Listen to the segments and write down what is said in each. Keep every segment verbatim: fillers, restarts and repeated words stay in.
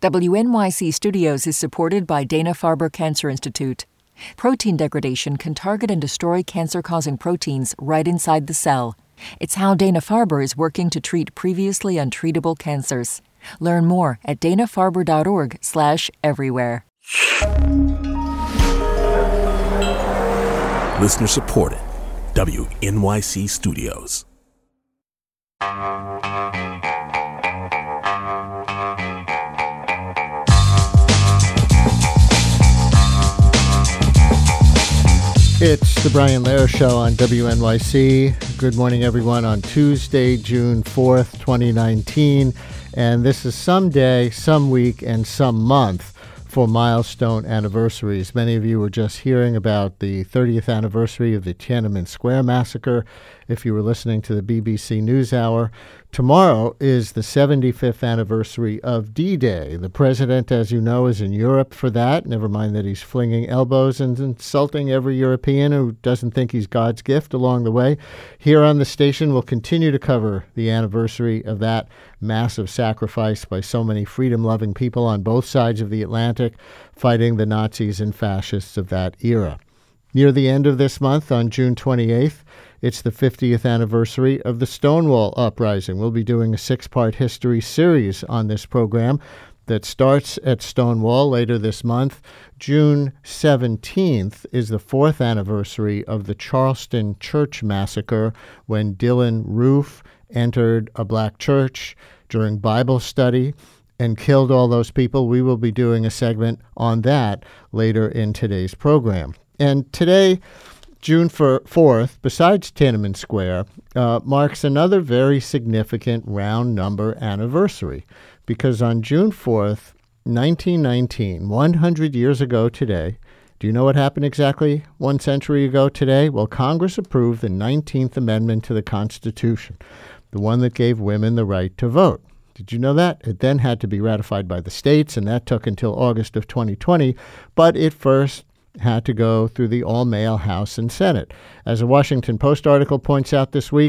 W N Y C Studios is supported by Dana-Farber Cancer Institute. Protein degradation can target and destroy cancer-causing proteins right inside the cell. It's how Dana-Farber is working to treat previously untreatable cancers. Learn more at dana-farber.org slash everywhere. Listener supported. W N Y C Studios. It's the Brian Lehrer Show on W N Y C. Good morning, everyone, on Tuesday, June fourth, twenty nineteen. And this is some day, some week, and some month for milestone anniversaries. Many of you were just hearing about the thirtieth anniversary of the Tiananmen Square massacre if you were listening to the B B C NewsHour. Tomorrow is the seventy-fifth anniversary of D-Day. The president, as you know, is in Europe for that. Never mind that he's flinging elbows and insulting every European who doesn't think he's God's gift along the way. Here on the station, we'll continue to cover the anniversary of that massive sacrifice by so many freedom-loving people on both sides of the Atlantic fighting the Nazis and fascists of that era. Near the end of this month, on June twenty-eighth, it's the fiftieth anniversary of the Stonewall Uprising. We'll be doing a six-part history series on this program that starts at Stonewall later this month. June seventeenth is the fourth anniversary of the Charleston Church Massacre, when Dylann Roof entered a black church during Bible study and killed all those people. We will be doing a segment on that later in today's program. And today, June fourth, besides Tiananmen Square, uh, marks another very significant round number anniversary, because on June fourth, nineteen nineteen, one hundred years ago today, do you know what happened exactly one century ago today? Well, Congress approved the nineteenth Amendment to the Constitution, the one that gave women the right to vote. Did you know that? It then had to be ratified by the states, and that took until August of twenty twenty, but it first had to go through the all-male House and Senate. As a Washington Post article points out this week,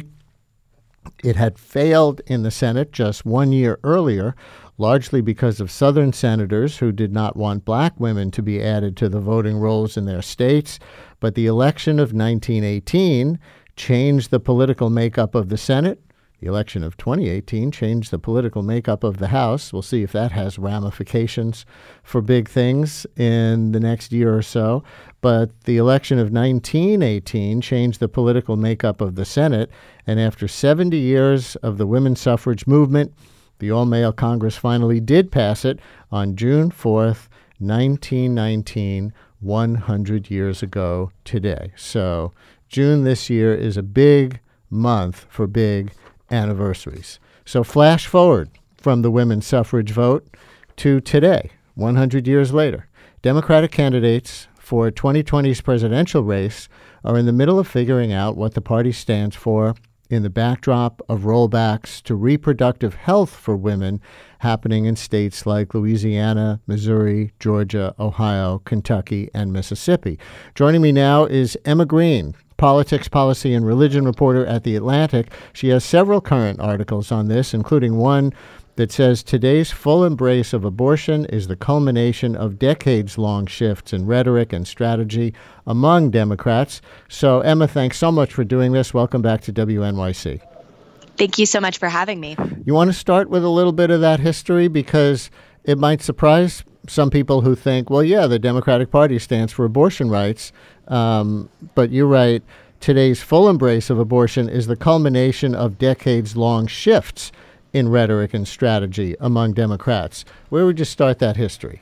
it had failed in the Senate just one year earlier, largely because of Southern senators who did not want black women to be added to the voting rolls in their states. But the election of nineteen eighteen changed the political makeup of the Senate. The election of twenty eighteen changed the political makeup of the House. We'll see if that has ramifications for big things in the next year or so. But the election of nineteen eighteen changed the political makeup of the Senate. And after seventy years of the women's suffrage movement, the all-male Congress finally did pass it on June fourth, nineteen nineteen, one hundred years ago today. So June this year is a big month for big anniversaries. So flash forward from the women's suffrage vote to today, one hundred years later. Democratic candidates for twenty twenty's presidential race are in the middle of figuring out what the party stands for in the backdrop of rollbacks to reproductive health for women happening in states like Louisiana, Missouri, Georgia, Ohio, Kentucky, and Mississippi. Joining me now is Emma Green, politics, policy, and religion reporter at The Atlantic. She has several current articles on this, including one that says today's full embrace of abortion is the culmination of decades-long shifts in rhetoric and strategy among Democrats. So, Emma, thanks so much for doing this. Welcome back to W N Y C. Thank you so much for having me. You want to start with a little bit of that history, because it might surprise some people who think, well, yeah, the Democratic Party stands for abortion rights. Um, but you're right. Today's full embrace of abortion is the culmination of decades-long shifts in rhetoric and strategy among Democrats. Where would you start that history?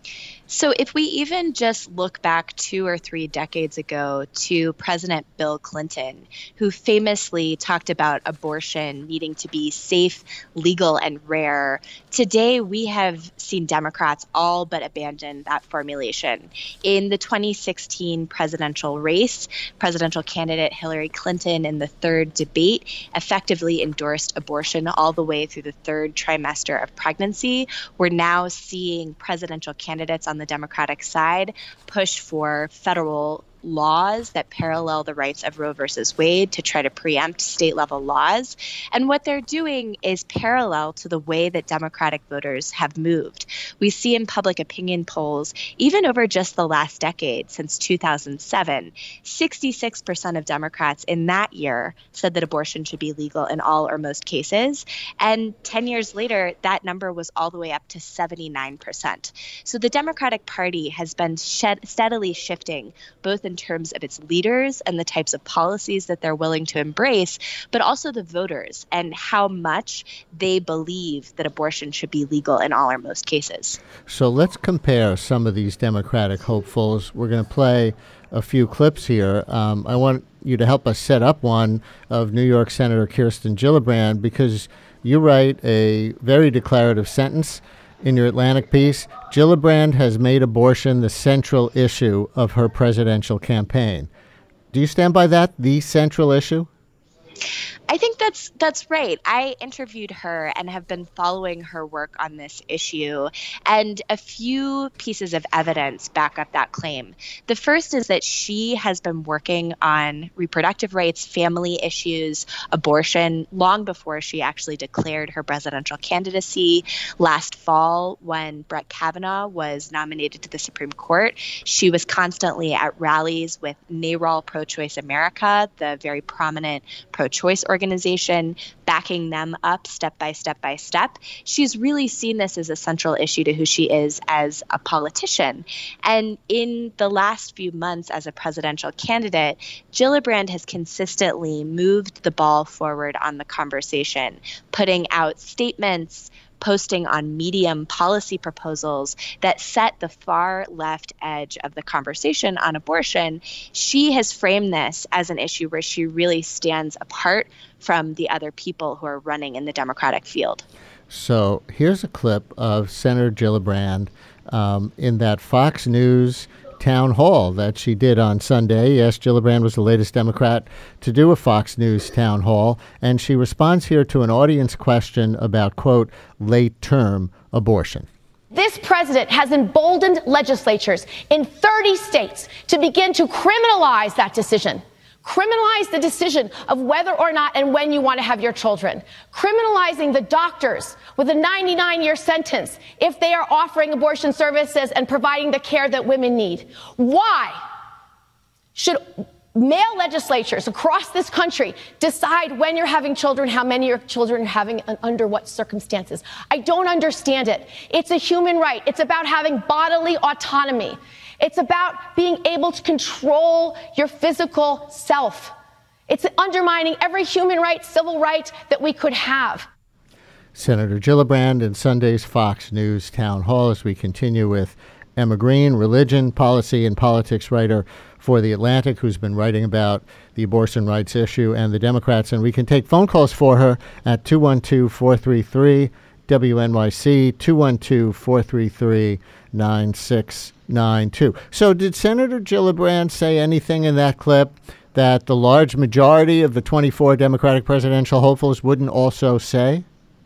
So if we even just look back two or three decades ago to President Bill Clinton, who famously talked about abortion needing to be safe, legal, and rare, today we have seen Democrats all but abandon that formulation. In the twenty sixteen presidential race, presidential candidate Hillary Clinton in the third debate effectively endorsed abortion all the way through the third trimester of pregnancy. We're now seeing presidential candidates on the Democratic side push for federal laws that parallel the rights of Roe versus Wade to try to preempt state level laws. And what they're doing is parallel to the way that Democratic voters have moved. We see in public opinion polls, even over just the last decade, since two thousand seven, sixty-six percent of Democrats in that year said that abortion should be legal in all or most cases. And ten years later, that number was all the way up to seventy-nine percent. So the Democratic Party has been shed, steadily shifting, both in terms of its leaders and the types of policies that they're willing to embrace, but also the voters and how much they believe that abortion should be legal in all or most cases. So let's compare some of these Democratic hopefuls. We're going to play a few clips here. Um, I want you to help us set up one of New York Senator Kirsten Gillibrand, because you write a very declarative sentence in your Atlantic piece. Gillibrand has made abortion the central issue of her presidential campaign. Do you stand by that, the central issue? I think that's that's right. I interviewed her and have been following her work on this issue, and a few pieces of evidence back up that claim. The first is that she has been working on reproductive rights, family issues, abortion, long before she actually declared her presidential candidacy. Last fall, when Brett Kavanaugh was nominated to the Supreme Court, she was constantly at rallies with NARAL Pro-Choice America, the very prominent pro-choice organization, organization, backing them up step by step by step. She's really seen this as a central issue to who she is as a politician. And in the last few months as a presidential candidate, Gillibrand has consistently moved the ball forward on the conversation, putting out statements, posting on Medium policy proposals that set the far left edge of the conversation on abortion. She has framed this as an issue where she really stands apart from the other people who are running in the Democratic field. So here's a clip of Senator Gillibrand um, in that Fox News town hall that she did on Sunday. Yes, Gillibrand was the latest Democrat to do a Fox News town hall, and she responds here to an audience question about, quote, late-term abortion. This president has emboldened legislatures in thirty states to begin to criminalize that decision. Criminalize the decision of whether or not and when you want to have your children. Criminalizing the doctors with a ninety-nine year sentence if they are offering abortion services and providing the care that women need. Why should male legislatures across this country decide when you're having children, how many your children are having, and under what circumstances? I don't understand it. It's a human right. It's about having bodily autonomy. It's about being able to control your physical self. It's undermining every human right, civil right that we could have. Senator Gillibrand in Sunday's Fox News town hall, as we continue with Emma Green, religion, policy, and politics writer for The Atlantic, who's been writing about the abortion rights issue and the Democrats. And we can take phone calls for her at two one two, four three three, W N Y C, two one two, four three three, nine six nine two. So did Senator Gillibrand say anything in that clip that the large majority of the twenty-four Democratic presidential hopefuls wouldn't also say?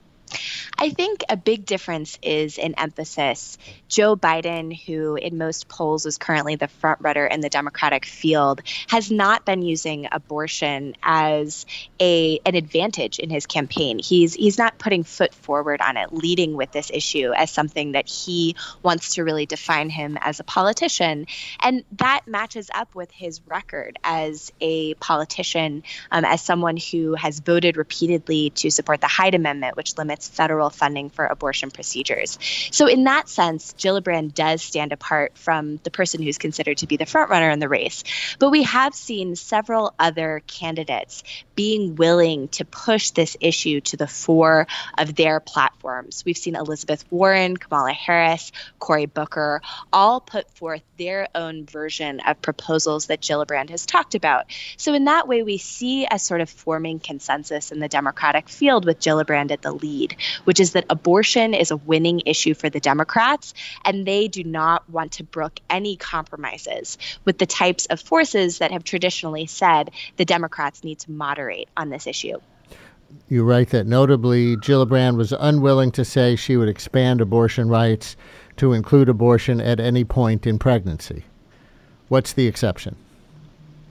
I think a big difference is in emphasis. Joe Biden, who in most polls is currently the front runner in the Democratic field, has not been using abortion as a an advantage in his campaign. He's he's not putting foot forward on it, leading with this issue as something that he wants to really define him as a politician. And that matches up with his record as a politician, um, as someone who has voted repeatedly to support the Hyde Amendment, which limits federal funding for abortion procedures. So in that sense, Gillibrand does stand apart from the person who's considered to be the front runner in the race. But we have seen several other candidates being willing to push this issue to the fore of their platforms. We've seen Elizabeth Warren, Kamala Harris, Cory Booker, all put forth their own version of proposals that Gillibrand has talked about. So in that way, we see a sort of forming consensus in the Democratic field with Gillibrand at the lead, which is that abortion is a winning issue for the Democrats, and they do not want to brook any compromises with the types of forces that have traditionally said the Democrats need to moderate on this issue. You write that notably Gillibrand was unwilling to say she would expand abortion rights to include abortion at any point in pregnancy. What's the exception?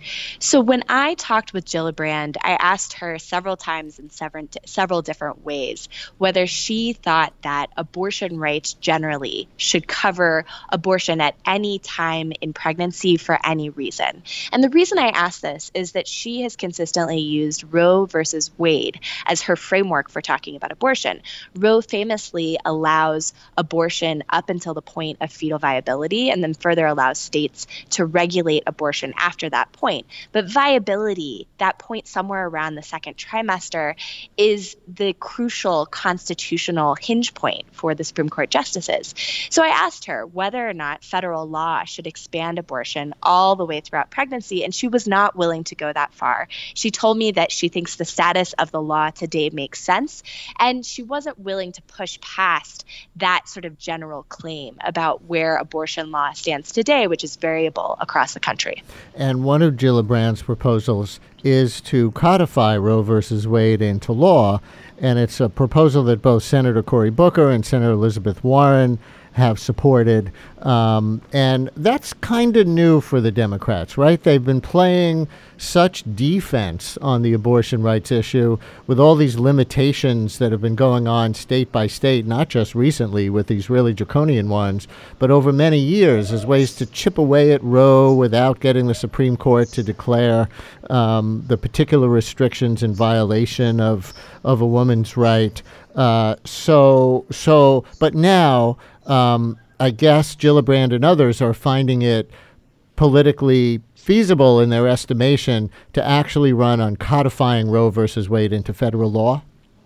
So when I talked with Gillibrand, I asked her several times in several, several different ways whether she thought that abortion rights generally should cover abortion at any time in pregnancy for any reason. And the reason I asked this is that she has consistently used Roe versus Wade as her framework for talking about abortion. Roe famously allows abortion up until the point of fetal viability and then further allows states to regulate abortion after that point. But viability, that point somewhere around the second trimester, is the crucial constitutional hinge point for the Supreme Court justices. So I asked her whether or not federal law should expand abortion all the way throughout pregnancy, and she was not willing to go that far. She told me that she thinks the status of the law today makes sense, and she wasn't willing to push past that sort of general claim about where abortion law stands today, which is variable across the country. And one of Gillibrand's proposals is to codify Roe versus Wade into law, and it's a proposal that both Senator Cory Booker and Senator Elizabeth Warren have supported. Um, and that's kind of new for the Democrats, right? They've been playing such defense on the abortion rights issue with all these limitations that have been going on state by state, not just recently with these really draconian ones, but over many years as ways to chip away at Roe without getting the Supreme Court to declare um, the particular restrictions in violation of, of a woman's right. Uh, so, so, but now, Um, I guess Gillibrand and others are finding it politically feasible in their estimation to actually run on codifying Roe versus Wade into federal law?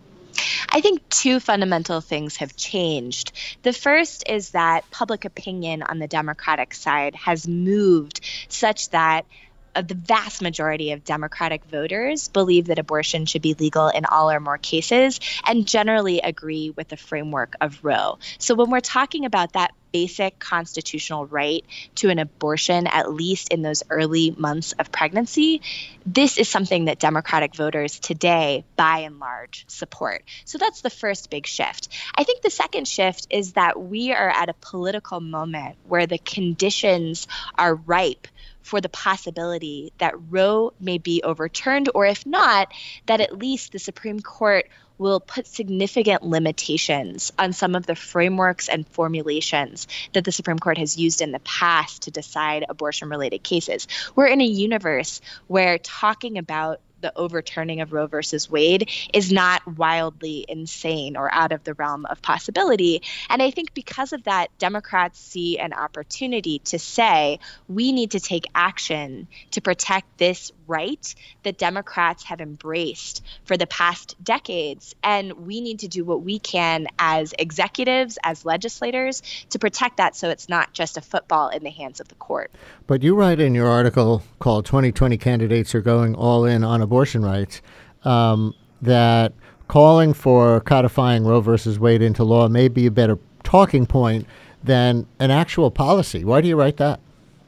I think two fundamental things have changed. The first is that public opinion on the Democratic side has moved such that Uh, the vast majority of Democratic voters believe that abortion should be legal in all or more cases and generally agree with the framework of Roe. So when we're talking about that basic constitutional right to an abortion, at least in those early months of pregnancy, this is something that Democratic voters today, by and large, support. So that's the first big shift. I think the second shift is that we are at a political moment where the conditions are ripe for the possibility that Roe may be overturned, or if not, that at least the Supreme Court will put significant limitations on some of the frameworks and formulations that the Supreme Court has used in the past to decide abortion-related cases. We're in a universe where talking about the overturning of Roe versus Wade is not wildly insane or out of the realm of possibility. And I think because of that, Democrats see an opportunity to say, we need to take action to protect this right that Democrats have embraced for the past decades. And we need to do what we can as executives, as legislators, to protect that so it's not just a football in the hands of the court. But you write in your article called twenty twenty Candidates Are Going All In on Abortion Rights um, that calling for codifying Roe versus Wade into law may be a better talking point than an actual policy. Why do you write that?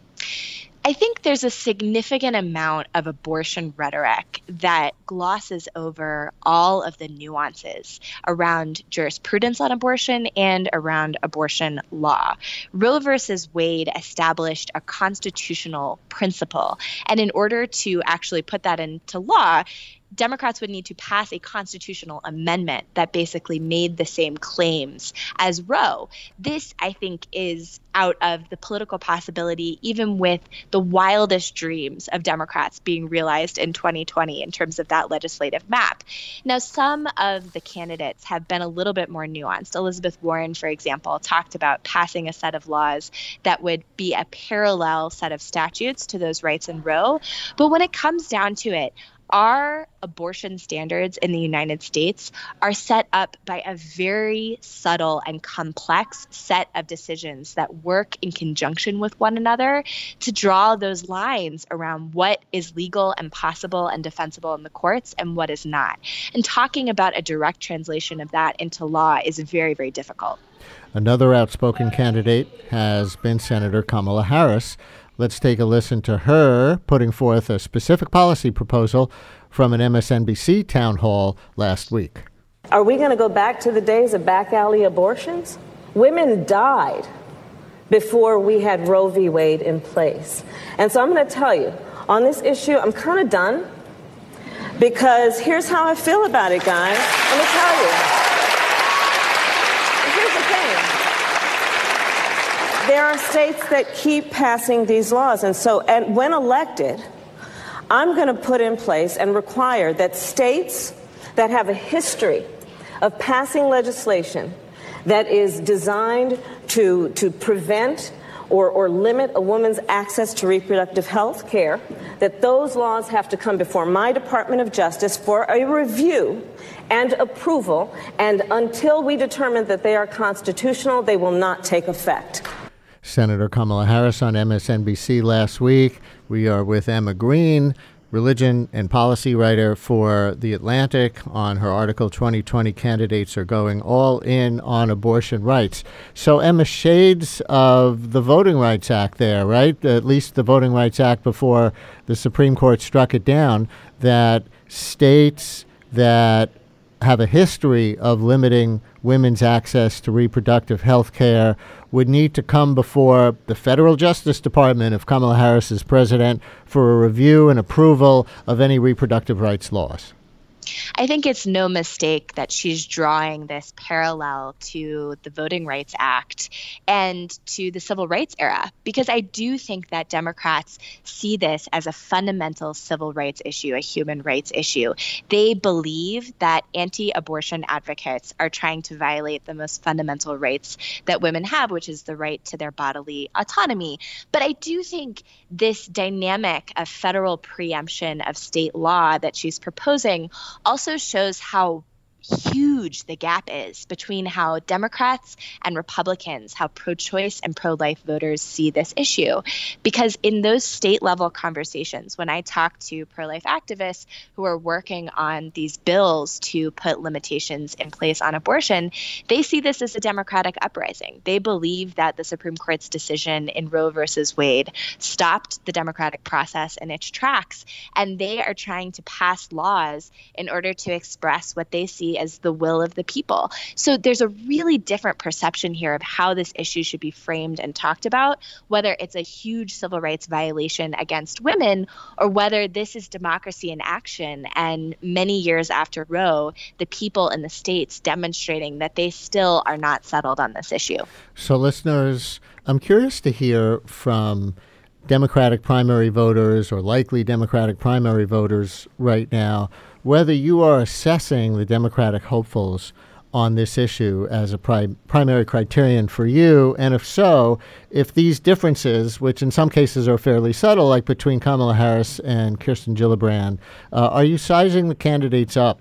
I think there's a significant amount of abortion rhetoric that glosses over all of the nuances around jurisprudence on abortion and around abortion law. Roe versus Wade established a constitutional principle, and in order to actually put that into law, Democrats would need to pass a constitutional amendment that basically made the same claims as Roe. This, I think, is out of the political possibility, even with the wildest dreams of Democrats being realized in twenty twenty in terms of that legislative map. Now, some of the candidates have been a little bit more nuanced. Elizabeth Warren, for example, talked about passing a set of laws that would be a parallel set of statutes to those rights in Roe. But when it comes down to it, our abortion standards in the United States are set up by a very subtle and complex set of decisions that work in conjunction with one another to draw those lines around what is legal and possible and defensible in the courts and what is not. And talking about a direct translation of that into law is very, very difficult. Another outspoken candidate has been Senator Kamala Harris. Let's take a listen to her putting forth a specific policy proposal from an M S N B C town hall last week. Are we going to go back to the days of back alley abortions? Women died before we had Roe v. Wade in place. And so I'm going to tell you, On this issue, I'm kind of done, because here's how I feel about it, guys. Let me tell you. Here's the thing. There are states that keep passing these laws, and so and when elected, I'm going to put in place and require that states that have a history of passing legislation that is designed to, to prevent or, or limit a woman's access to reproductive health care, that those laws have to come before my Department of Justice for a review and approval, and until we determine that they are constitutional, they will not take effect. Senator Kamala Harris on M S N B C last week. We are with Emma Green, religion and policy writer for The Atlantic, on her article, twenty twenty Candidates Are Going All In on Abortion Rights. So, Emma, shades of the Voting Rights Act there, right? At least the Voting Rights Act before the Supreme Court struck it down, that states that have a history of limiting women's access to reproductive health care would need to come before the federal Justice Department, if Kamala Harris is president, for a review and approval of any reproductive rights laws. I think it's no mistake that she's drawing this parallel to the Voting Rights Act and to the Civil Rights era, because I do think that Democrats see this as a fundamental civil rights issue, a human rights issue. They believe that anti-abortion advocates are trying to violate the most fundamental rights that women have, which is the right to their bodily autonomy. But I do think this dynamic of federal preemption of state law that she's proposing also shows how huge the gap is between how Democrats and Republicans, how pro-choice and pro-life voters see this issue. Because in those state level conversations, when I talk to pro-life activists who are working on these bills to put limitations in place on abortion, they see this as a Democratic uprising. They believe that the Supreme Court's decision in Roe versus Wade stopped the democratic process in its tracks, and they are trying to pass laws in order to express what they see as the will of the people. So there's a really different perception here of how this issue should be framed and talked about, whether it's a huge civil rights violation against women or whether this is democracy in action, and many years after Roe, the people in the states demonstrating that they still are not settled on this issue. So listeners, I'm curious to hear from Democratic primary voters or likely Democratic primary voters right now, whether you are assessing the Democratic hopefuls on this issue as a pri- primary criterion for you, and if so, if these differences, which in some cases are fairly subtle, like between Kamala Harris and Kirsten Gillibrand, uh, are you sizing the candidates up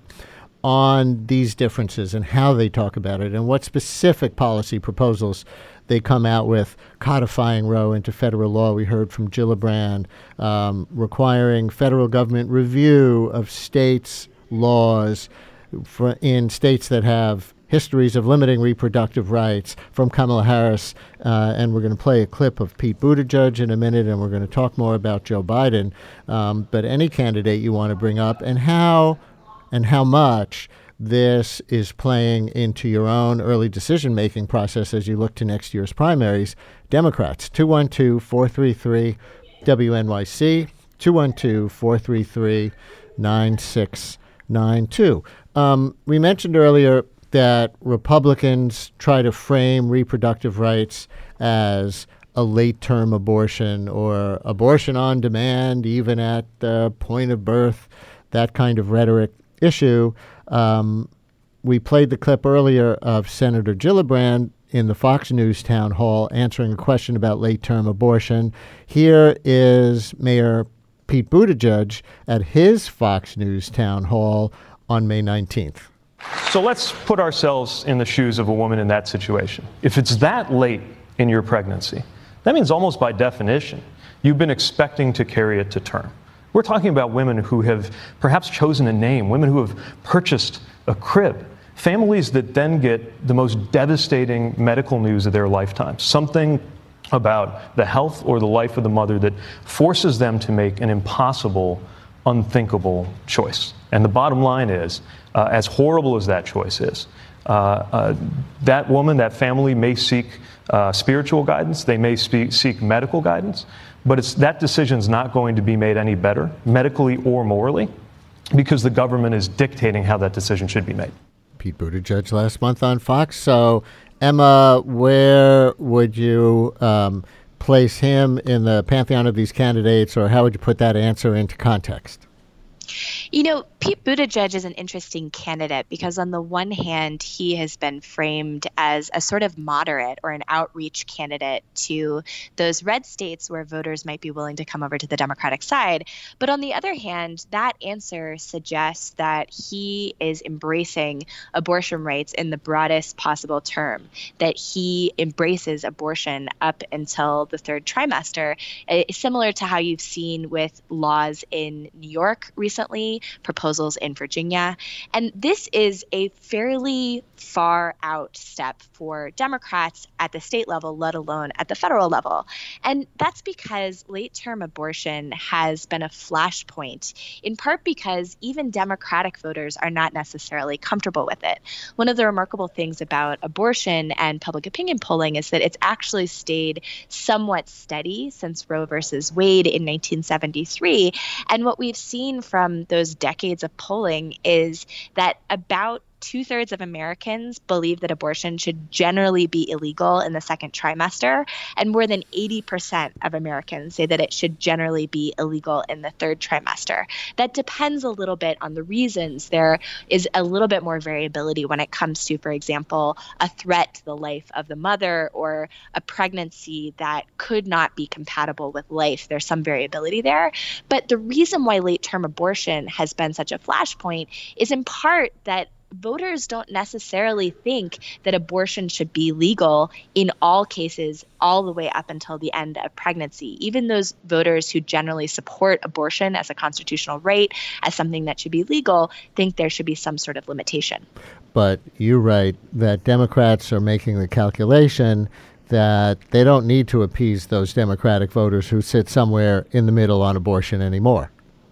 on these differences and how they talk about it, and what specific policy proposals they come out with, codifying Roe into federal law? We heard from Gillibrand, um, requiring federal government review of states' laws for, in states that have histories of limiting reproductive rights, from Kamala Harris. Uh, and we're going to play a clip of Pete Buttigieg in a minute, and we're going to talk more about Joe Biden. Um, but any candidate you want to bring up, and how and how much this is playing into your own early decision-making process as you look to next year's primaries. Democrats, two one two, four three three, W N Y C, two one two, four three three, nine six nine two. Um, we mentioned earlier that Republicans try to frame reproductive rights as a late-term abortion or abortion on demand, even at the point of birth, that kind of rhetoric issue. Um, we played the clip earlier of Senator Gillibrand in the Fox News town hall answering a question about late-term abortion. Here is Mayor Pete Buttigieg at his Fox News town hall on May nineteenth. So let's put ourselves in the shoes of a woman in that situation. If it's that late in your pregnancy, that means almost by definition, you've been expecting to carry it to term. We're talking about women who have perhaps chosen a name, women who have purchased a crib, families that then get the most devastating medical news of their lifetime, something about the health or the life of the mother that forces them to make an impossible, unthinkable choice. And the bottom line is, uh, as horrible as that choice is, uh, uh, that woman, that family may seek uh, spiritual guidance. They may spe- seek medical guidance. But it's, that decision's not going to be made any better, medically or morally, because the government is dictating how that decision should be made. Pete Buttigieg last month on Fox. So, Emma, where would you um, place him in the pantheon of these candidates, or how would you put that answer into context? You know, Pete Buttigieg is an interesting candidate because on the one hand, he has been framed as a sort of moderate or an outreach candidate to those red states where voters might be willing to come over to the Democratic side. But on the other hand, that answer suggests that he is embracing abortion rights in the broadest possible term, that he embraces abortion up until the third trimester, uh, similar to how you've seen with laws in New York recently. Recently, proposals in Virginia. And this is a fairly far out step for Democrats at the state level, let alone at the federal level. And that's because late-term abortion has been a flashpoint, in part because even Democratic voters are not necessarily comfortable with it. One of the remarkable things about abortion and public opinion polling is that it's actually stayed somewhat steady since Roe versus Wade in nineteen seventy-three. And what we've seen from those decades of polling is that about two-thirds of Americans believe that abortion should generally be illegal in the second trimester, and more than eighty percent of Americans say that it should generally be illegal in the third trimester. That depends a little bit on the reasons. There is a little bit more variability when it comes to, for example, a threat to the life of the mother or a pregnancy that could not be compatible with life. There's some variability there. But the reason why late-term abortion has been such a flashpoint is in part that voters don't necessarily think that abortion should be legal in all cases all the way up until the end of pregnancy. Even those voters who generally support abortion as a constitutional right, as something that should be legal, think there should be some sort of limitation. But you write that Democrats are making the calculation that they don't need to appease those Democratic voters who sit somewhere in the middle on abortion anymore.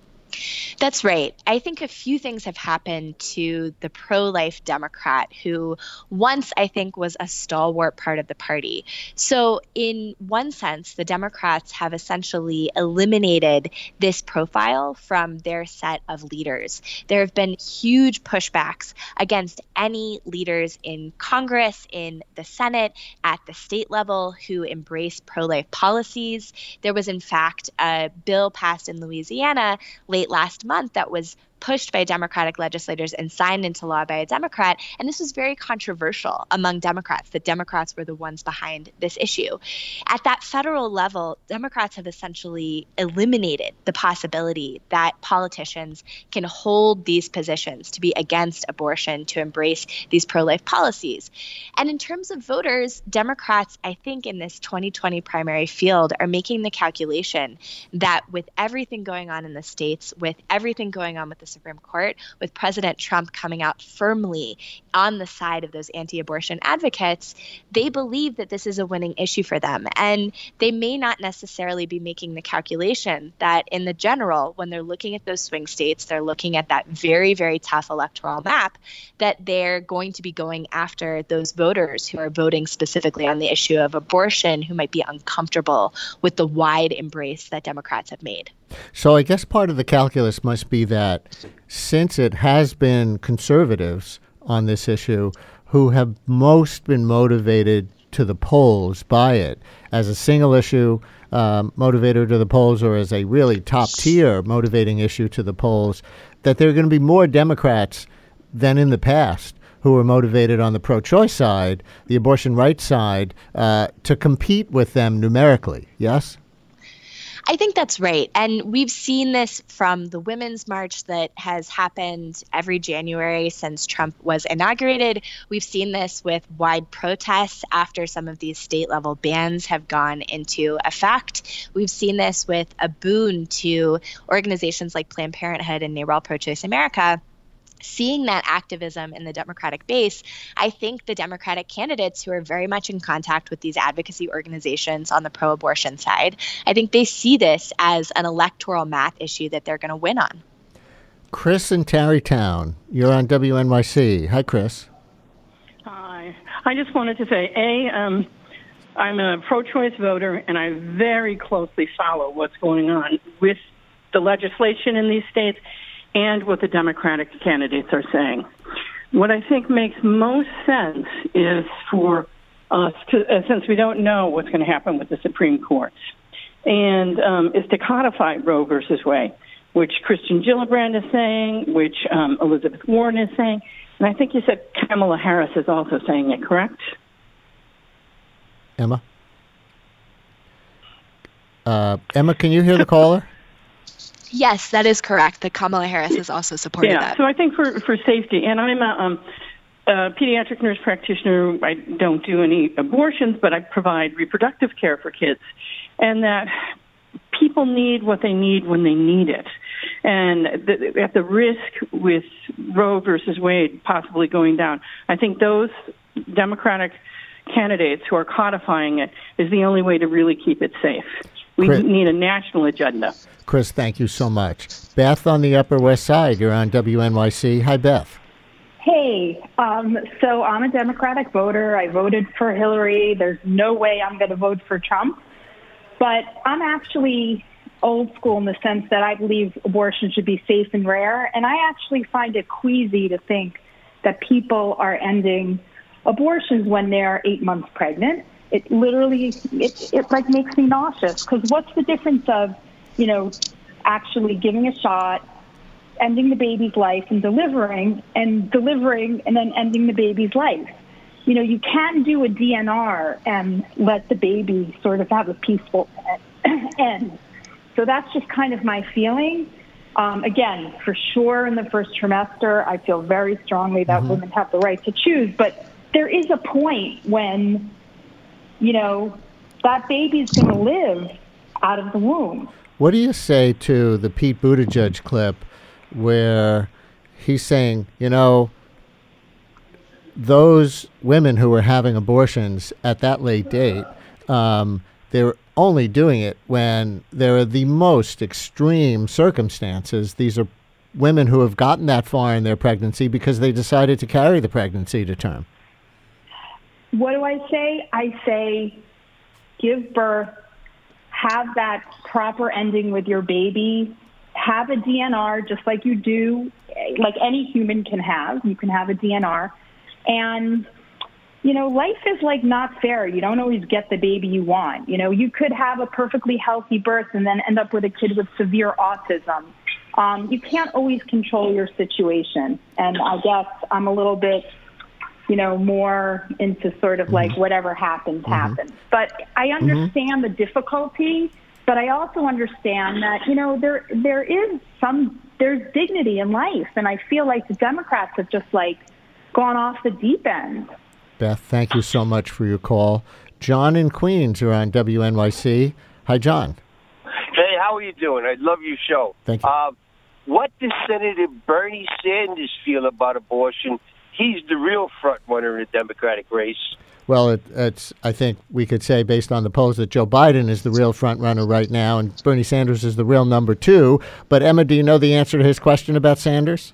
That's right. I think a few things have happened to the pro-life Democrat who once, I think, was a stalwart part of the party. So in one sense, the Democrats have essentially eliminated this profile from their set of leaders. There have been huge pushbacks against any leaders in Congress, in the Senate, at the state level who embrace pro-life policies. There was, in fact, a bill passed in Louisiana late last month that was pushed by Democratic legislators and signed into law by a Democrat. And this was very controversial among Democrats, that Democrats were the ones behind this issue. At that federal level, Democrats have essentially eliminated the possibility that politicians can hold these positions to be against abortion, to embrace these pro-life policies. And in terms of voters, Democrats, I think in this twenty twenty primary field, are making the calculation that with everything going on in the states, with everything going on with the Supreme Court, with President Trump coming out firmly on the side of those anti-abortion advocates, they believe that this is a winning issue for them. And they may not necessarily be making the calculation that in the general, when they're looking at those swing states, they're looking at that very, very tough electoral map, that they're going to be going after those voters who are voting specifically on the issue of abortion, who might be uncomfortable with the wide embrace that Democrats have made. So I guess part of the calculus must be that since it has been conservatives on this issue who have most been motivated to the polls by it as a single issue um, motivator to the polls, or as a really top tier motivating issue to the polls, that there are going to be more Democrats than in the past who are motivated on the pro-choice side, the abortion rights side, uh, to compete with them numerically. Yes? I think that's right. And we've seen this from the Women's March that has happened every January since Trump was inaugurated. We've seen this with wide protests after some of these state level bans have gone into effect. We've seen this with a boon to organizations like Planned Parenthood and NARAL Pro-Choice America. Seeing that activism in the Democratic base, I think the Democratic candidates who are very much in contact with these advocacy organizations on the pro-abortion side, I think they see this as an electoral math issue that they're going to win on. Chris in Tarrytown, you're on W N Y C. Hi, Chris. Hi. I just wanted to say, A, um, I'm a pro-choice voter, and I very closely follow what's going on with the legislation in these states and what the Democratic candidates are saying. What I think makes most sense is for us to, uh, since we don't know what's going to happen with the Supreme Court, and um, is to codify Roe versus Wade, which Kirsten Gillibrand is saying, which um, Elizabeth Warren is saying, and I think you said Kamala Harris is also saying it, correct? Emma? Uh, Emma, can you hear the caller? Yes, that is correct. That Kamala Harris has also supported yeah, that. Yeah, so I think for, for safety, and I'm a, um, a pediatric nurse practitioner. I don't do any abortions, but I provide reproductive care for kids, and that people need what they need when they need it. And the, at the risk with Roe versus Wade possibly going down, I think those Democratic candidates who are codifying it is the only way to really keep it safe. We Chris, need a national agenda. Chris, thank you so much. Beth on the Upper West Side, you're on W N Y C. Hi, Beth. Hey, um, so I'm a Democratic voter. I voted for Hillary. There's no way I'm going to vote for Trump. But I'm actually old school in the sense that I believe abortion should be safe and rare. And I actually find it queasy to think that people are ending abortions when they're eight months pregnant. It literally, it, it like makes me nauseous, because what's the difference of, you know, actually giving a shot, ending the baby's life and delivering and delivering and then ending the baby's life? You know, you can do a D N R and let the baby sort of have a peaceful end. So that's just kind of my feeling. Um, again, for sure in the first trimester, I feel very strongly that mm-hmm. women have the right to choose. But there is a point when, you know, that baby's going to live out of the womb. What do you say to the Pete Buttigieg clip where he's saying, you know, those women who were having abortions at that late date, um, they were only doing it when there are the most extreme circumstances. These are women who have gotten that far in their pregnancy because they decided to carry the pregnancy to term. What do I say? I say give birth, have that proper ending with your baby, have a D N R just like you do, like any human can have. You can have a D N R. And, you know, life is like not fair. You don't always get the baby you want. You know, you could have a perfectly healthy birth and then end up with a kid with severe autism. Um, you can't always control your situation. And I guess I'm a little bit, you know, more into sort of like whatever happens, mm-hmm. happens. But I understand mm-hmm. the difficulty, but I also understand that, you know, there there is some, there's dignity in life. And I feel like the Democrats have just like gone off the deep end. Beth, thank you so much for your call. John in Queens, you're on W N Y C. Hi, John. Hey, how are you doing? I love your show. Thank you. Uh, what does Senator Bernie Sanders feel about abortion? He's the real front runner in the Democratic race. Well, it, it's. I think we could say, based on the polls, that Joe Biden is the real front runner right now, and Bernie Sanders is the real number two. But Emma, do you know the answer to his question about Sanders?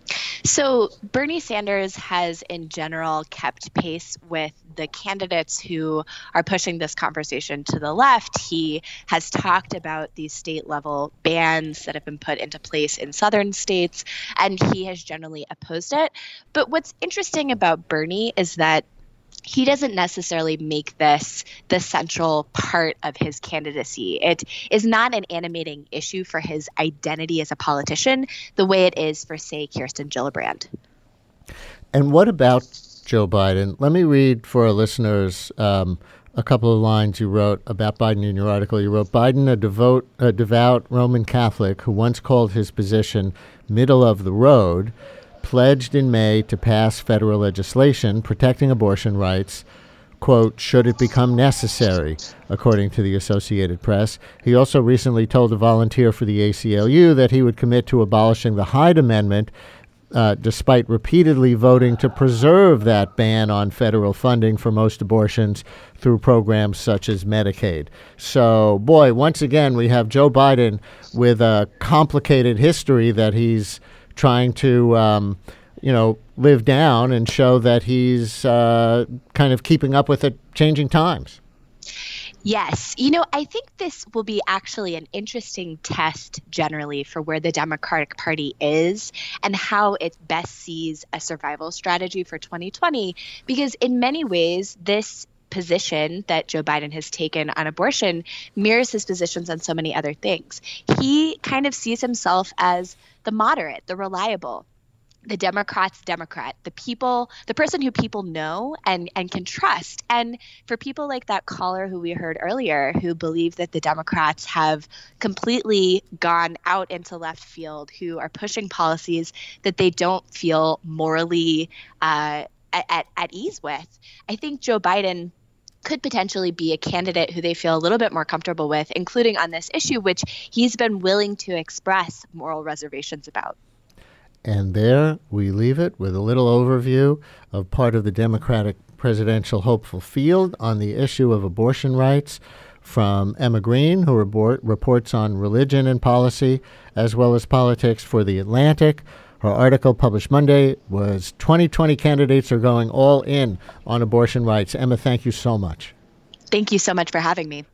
So Bernie Sanders has, in general, kept pace with the candidates who are pushing this conversation to the left. He has talked about these state-level bans that have been put into place in southern states, and he has generally opposed it. But what's interesting about Bernie is that he doesn't necessarily make this the central part of his candidacy. It is not an animating issue for his identity as a politician the way it is for, say, Kirsten Gillibrand. And what about Joe Biden? Let me read for our listeners um, a couple of lines you wrote about Biden in your article. You wrote, Biden, a devout, a devout Roman Catholic who once called his position middle of the road, pledged in May to pass federal legislation protecting abortion rights, quote, should it become necessary, according to the Associated Press. He also recently told a volunteer for the A C L U that he would commit to abolishing the Hyde Amendment, uh, despite repeatedly voting to preserve that ban on federal funding for most abortions through programs such as Medicaid. So, boy, once again, we have Joe Biden with a complicated history that he's trying to, um, you know, live down and show that he's uh, kind of keeping up with the changing times. Yes. You know, I think this will be actually an interesting test generally for where the Democratic Party is and how it best sees a survival strategy for twenty twenty, because in many ways, this position that Joe Biden has taken on abortion mirrors his positions on so many other things. He kind of sees himself as the moderate, the reliable, the Democrats' Democrat, the people, the person who people know and, and can trust. And for people like that caller who we heard earlier, who believe that the Democrats have completely gone out into left field, who are pushing policies that they don't feel morally uh, at, at ease with, I think Joe Biden could potentially be a candidate who they feel a little bit more comfortable with, including on this issue, which he's been willing to express moral reservations about. And there we leave it with a little overview of part of the Democratic presidential hopeful field on the issue of abortion rights from Emma Green, who report, reports on religion and policy, as well as politics for The Atlantic. Her article published Monday was twenty twenty Candidates Are Going All In on Abortion Rights. Emma, thank you so much. Thank you so much for having me.